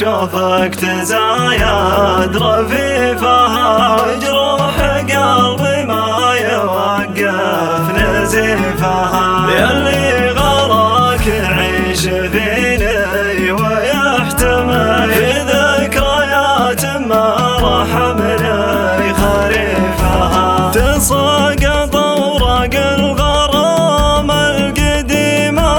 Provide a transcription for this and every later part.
اشوفك تزايد رفيفها وجروح قلبي ما يوقف نزيفها، ياللي غراك يعيش فيني ويحتمل في ذكريات ما رحمني خريفها، تساقط اوراق الغرام القديمه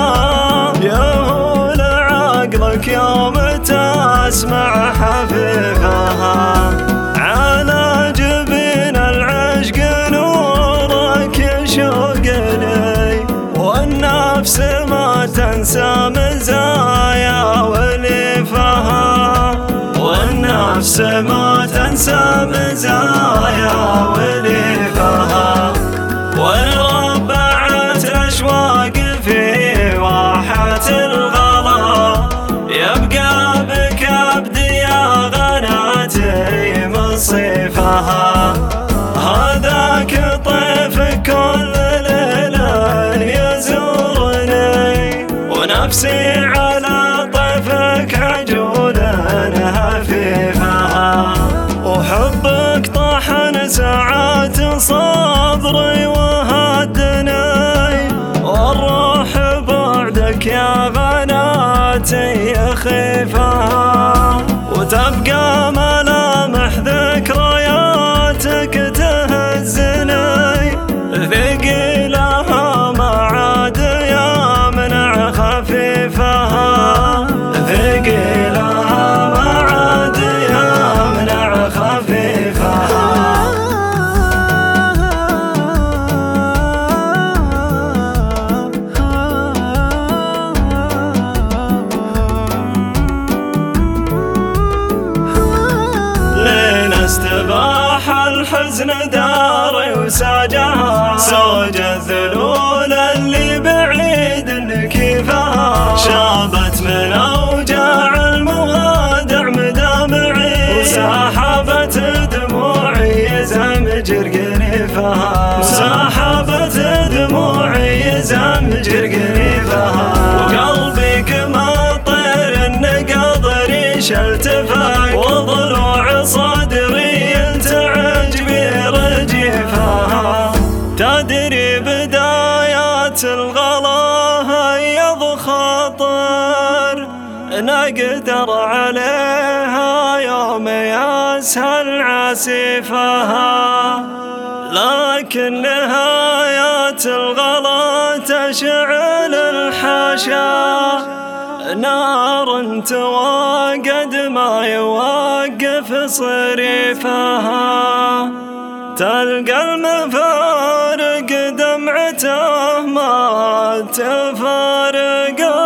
يهول عقلك يوم تسمع حفيفها، على جبين العشق نورك يشوقني والنفس ما تنسى مزايا وليفها، والنفس ما تنسى مزايا وليفها، وربعت أشواق في واحة الغلا يبقى بكبد يا غناتي مصيفها، هذاك طيف كل ليلة يزورني ونفسي على طيفك عجولا هفيفها، وحبك طاحن ساعات صبري وهدني والروح بعدك يا غناتي يخيفها، وتبقى ملامح ذكرياتك تهزني ثقيلها ما عاد يمنع خفيفها، ثقيلها ما عاد يمنع خفيفها. استباح الحزن داري وساجها سوج الذلول اللي بعيد نكيفها، شابت من اوجاع الموادع مدامعي وسحبت دموعي زمجر قريفها، وسحبت دموعي زمجر قريفها، وقلبي كما طير النقض ريش التفاق وضلوع صدري تدري بدايات الغلا هيض خاطر نقدر عليها يوم يسهل عسيفها، لكن نهايات الغلا تشعل الحاشا نار توقد ما يوقف صريفها، تلقى المفارق دمعته ما تفارقه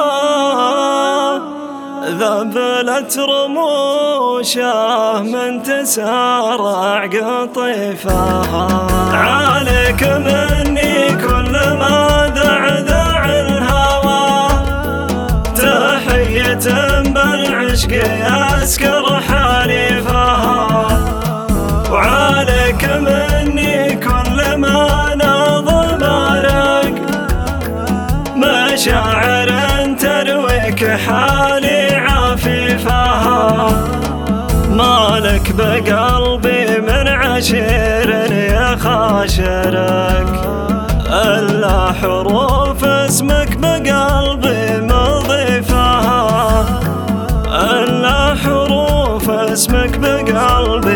ذبلت رموشه من تسارع قطيفها، عليك مني كل ما ذعذع الهوى تحية بالعشق يسكر حليفها، وعليك مني كل ما نظم لك مشاعر ترويك حالي عفيفها، مالك بقلبي من عشير يخاشرك إلا حروف اسمك بقلبي مضيفها، إلا حروف اسمك بقلبي